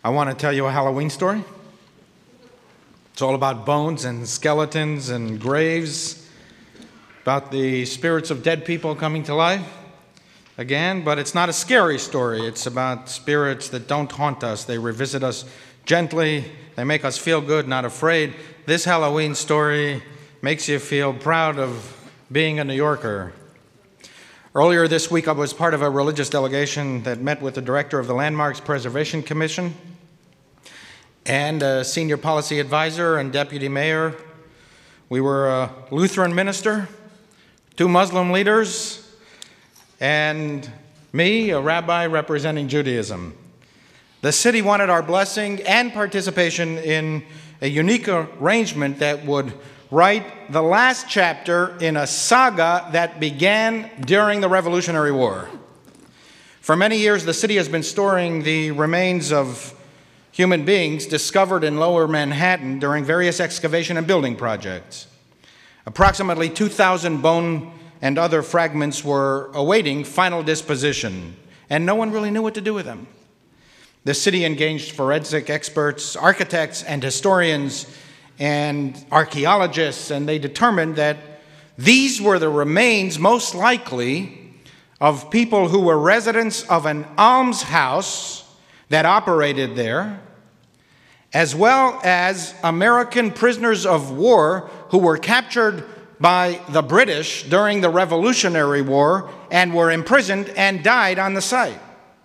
I want to tell you a Halloween story. It's all about bones and skeletons and graves, about the spirits of dead people coming to life again, but it's not a scary story. It's about spirits that don't haunt us. They revisit us gently. They make us feel good, not afraid. This Halloween story makes you feel proud of being a New Yorker. Earlier this week, I was part of a religious delegation that met with the director of the Landmarks Preservation Commission and a senior policy advisor and deputy mayor. We were a Lutheran minister, 2 Muslim leaders, and me, a rabbi representing Judaism. The city wanted our blessing and participation in a unique arrangement that would write the last chapter in a saga that began during the Revolutionary War. For many years, the city has been storing the remains of human beings discovered in Lower Manhattan during various excavation and building projects. Approximately 2,000 bone and other fragments were awaiting final disposition, and no one really knew what to do with them. The city engaged forensic experts, architects, and historians, and archaeologists, and they determined that these were the remains, most likely, of people who were residents of an almshouse that operated there, as well as American prisoners of war who were captured by the British during the Revolutionary War and were imprisoned and died on the site.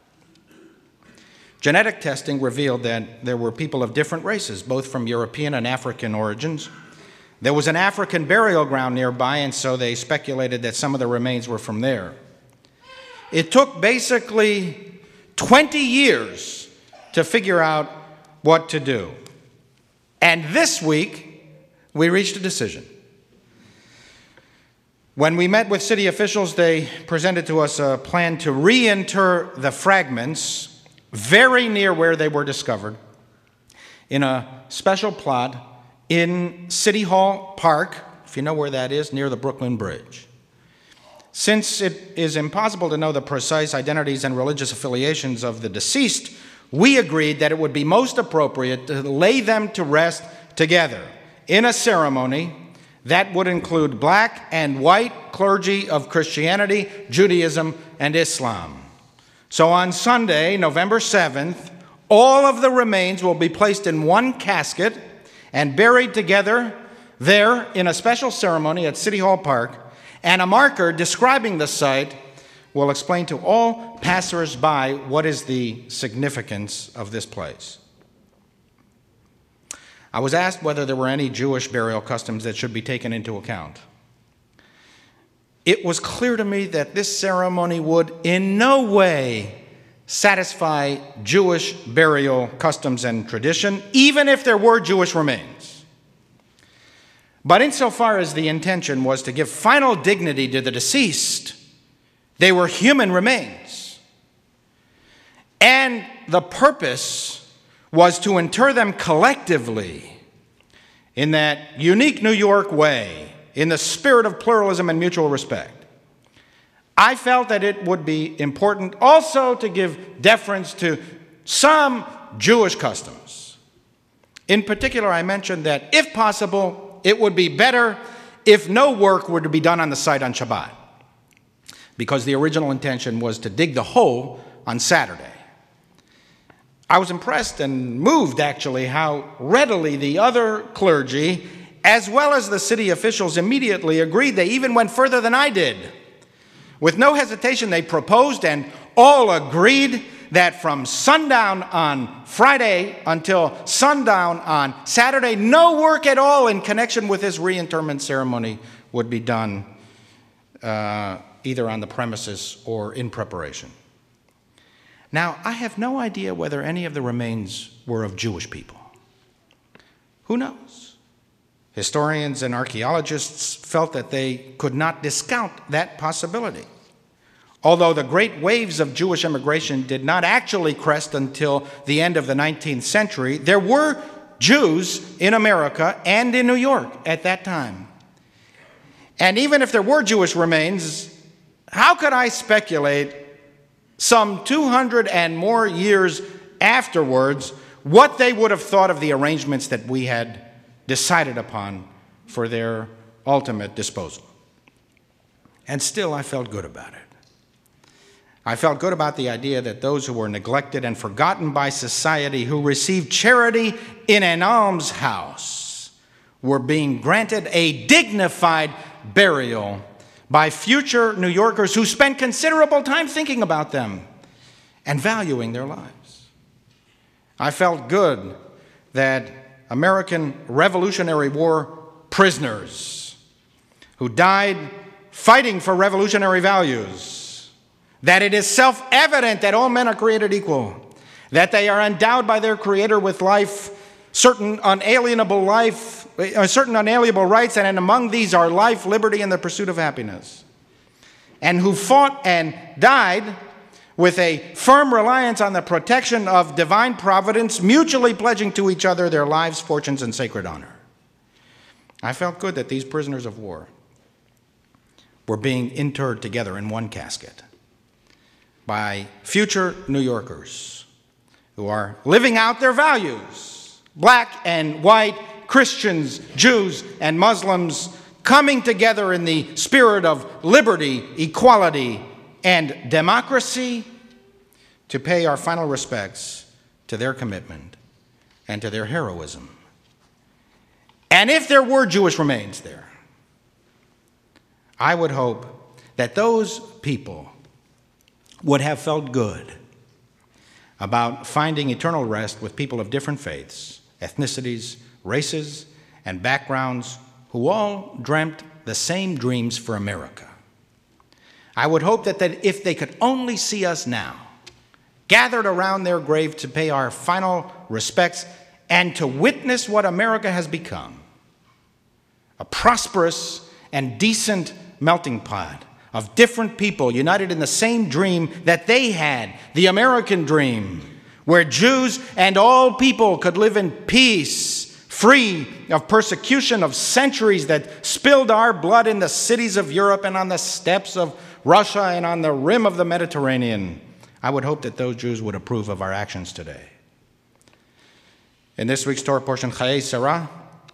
Genetic testing revealed that there were people of different races, both from European and African origins. There was an African burial ground nearby, and so they speculated that some of the remains were from there. It took basically 20 years to figure out what to do. And this week, we reached a decision. When we met with city officials, they presented to us a plan to reinter the fragments very near where they were discovered in a special plot in City Hall Park, if you know where that is, near the Brooklyn Bridge. Since it is impossible to know the precise identities and religious affiliations of the deceased, we agreed that it would be most appropriate to lay them to rest together in a ceremony that would include black and white clergy of Christianity, Judaism, and Islam. So on Sunday, November 7th, all of the remains will be placed in one casket and buried together there in a special ceremony at City Hall Park, and a marker describing the site will explain to all passers-by what is the significance of this place. I was asked whether there were any Jewish burial customs that should be taken into account. It was clear to me that this ceremony would in no way satisfy Jewish burial customs and tradition, even if there were Jewish remains. But insofar as the intention was to give final dignity to the deceased, they were human remains. And the purpose was to inter them collectively in that unique New York way, in the spirit of pluralism and mutual respect. I felt that it would be important also to give deference to some Jewish customs. In particular, I mentioned that if possible, it would be better if no work were to be done on the site on Shabbat, because the original intention was to dig the hole on Saturday. I was impressed and moved, actually, how readily the other clergy, as well as the city officials, immediately agreed. They even went further than I did. With no hesitation, they proposed and all agreed that from sundown on Friday until sundown on Saturday, no work at all in connection with this reinterment ceremony would be done either on the premises or in preparation. Now, I have no idea whether any of the remains were of Jewish people. Who knows? Historians and archaeologists felt that they could not discount that possibility. Although the great waves of Jewish immigration did not actually crest until the end of the 19th century, there were Jews in America and in New York at that time. And even if there were Jewish remains, how could I speculate some 200 and more years afterwards what they would have thought of the arrangements that we had decided upon for their ultimate disposal. And still, I felt good about it. I felt good about the idea that those who were neglected and forgotten by society, who received charity in an almshouse, were being granted a dignified burial by future New Yorkers who spent considerable time thinking about them and valuing their lives. I felt good that American Revolutionary War prisoners who died fighting for revolutionary values, that it is self-evident that all men are created equal, that they are endowed by their Creator with life, certain unalienable rights, and among these are life, liberty, and the pursuit of happiness, and who fought and died with a firm reliance on the protection of divine providence, mutually pledging to each other their lives, fortunes, and sacred honor. I felt good that these prisoners of war were being interred together in one casket by future New Yorkers who are living out their values, black and white, Christians, Jews, and Muslims, coming together in the spirit of liberty, equality, and democracy to pay our final respects to their commitment and to their heroism. And if there were Jewish remains there, I would hope that those people would have felt good about finding eternal rest with people of different faiths, ethnicities, races, and backgrounds who all dreamt the same dreams for America. I would hope that if they could only see us now, gathered around their grave to pay our final respects and to witness what America has become, a prosperous and decent melting pot of different people united in the same dream that they had, the American dream, where Jews and all people could live in peace, free of persecution of centuries that spilled our blood in the cities of Europe and on the steppes of Russia and on the rim of the Mediterranean. I would hope that those Jews would approve of our actions today. In this week's Torah portion, Chayei Sarah,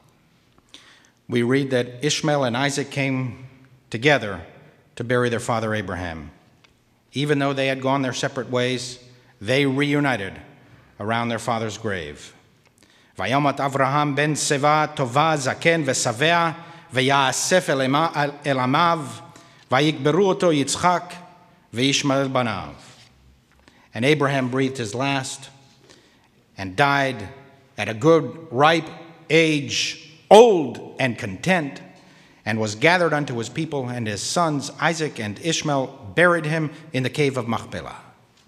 we read that Ishmael and Isaac came together to bury their father Abraham. Even though they had gone their separate ways, they reunited around their father's grave. Vayomat Avraham ben Seva tova zaken v'savea v'ya'asef el amav vayikberu oto Yitzchak v'Ishmael banav. And Abraham breathed his last and died at a good, ripe age, old and content, and was gathered unto his people, and his sons Isaac and Ishmael buried him in the cave of Machpelah.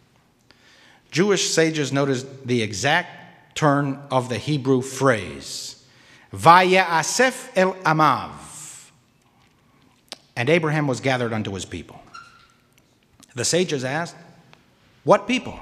Jewish sages noticed the exact turn of the Hebrew phrase, Vayasef el Amav, and Abraham was gathered unto his people. The sages asked, what people?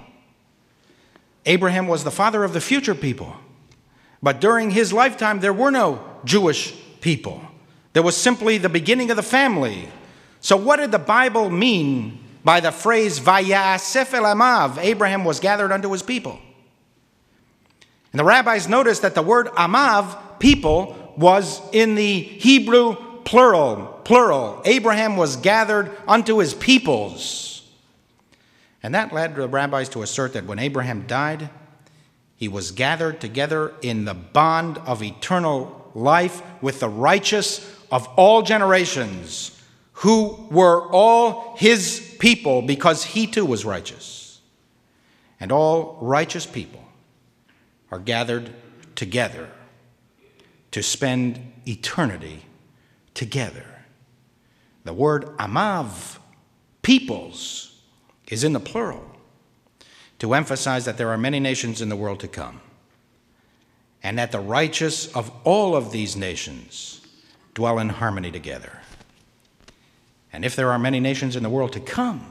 Abraham was the father of the future people, but during his lifetime there were no Jewish people. There was simply the beginning of the family. So what did the Bible mean by the phrase, Vayasef el Amav, Abraham was gathered unto his people? And the rabbis noticed that the word Amav, people, was in the Hebrew plural. Abraham was gathered unto his peoples. And that led the rabbis to assert that when Abraham died, he was gathered together in the bond of eternal life with the righteous of all generations, who were all his people because he too was righteous. And all righteous people are gathered together to spend eternity together. The word Amav, peoples, is in the plural to emphasize that there are many nations in the world to come, and that the righteous of all of these nations dwell in harmony together. And if there are many nations in the world to come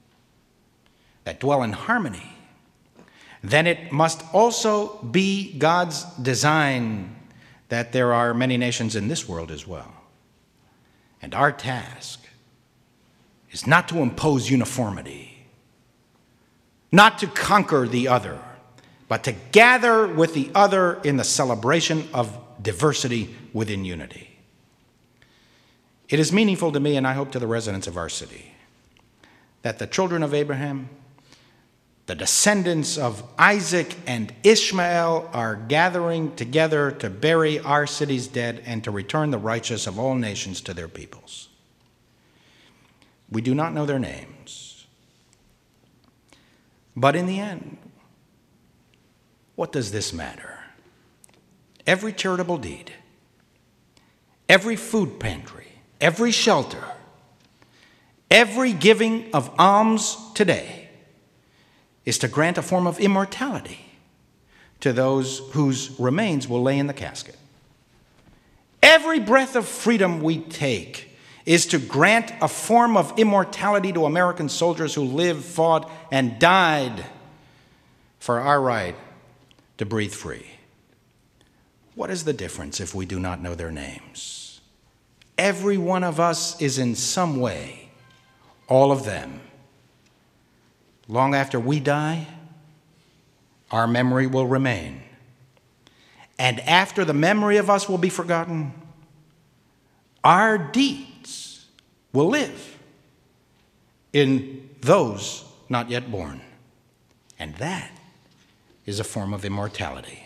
that dwell in harmony, then it must also be God's design that there are many nations in this world as well. And our task is not to impose uniformity, not to conquer the other, but to gather with the other in the celebration of diversity within unity. It is meaningful to me, and I hope to the residents of our city, that the children of Abraham, the descendants of Isaac and Ishmael, are gathering together to bury our city's dead and to return the righteous of all nations to their peoples. We do not know their names. But in the end, what does this matter? Every charitable deed, every food pantry, every shelter, every giving of alms today is to grant a form of immortality to those whose remains will lay in the casket. Every breath of freedom we take is to grant a form of immortality to American soldiers who lived, fought, and died for our right to breathe free. What is the difference if we do not know their names? Every one of us is in some way all of them. Long after we die, our memory will remain. And after the memory of us will be forgotten, our deeds will live in those not yet born. And that is a form of immortality.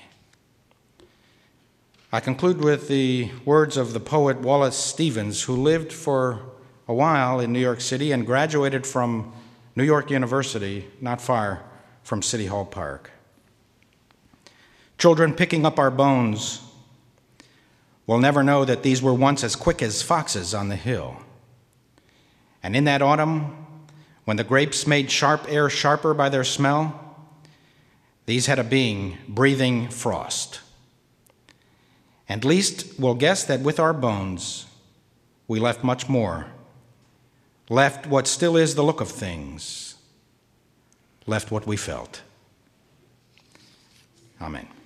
I conclude with the words of the poet Wallace Stevens, who lived for a while in New York City and graduated from New York University, not far from City Hall Park. Children picking up our bones will never know that these were once as quick as foxes on the hill. And in that autumn, when the grapes made sharp air sharper by their smell, these had a being breathing frost. And least we'll guess that with our bones, we left much more. Left what still is the look of things, left what we felt. Amen.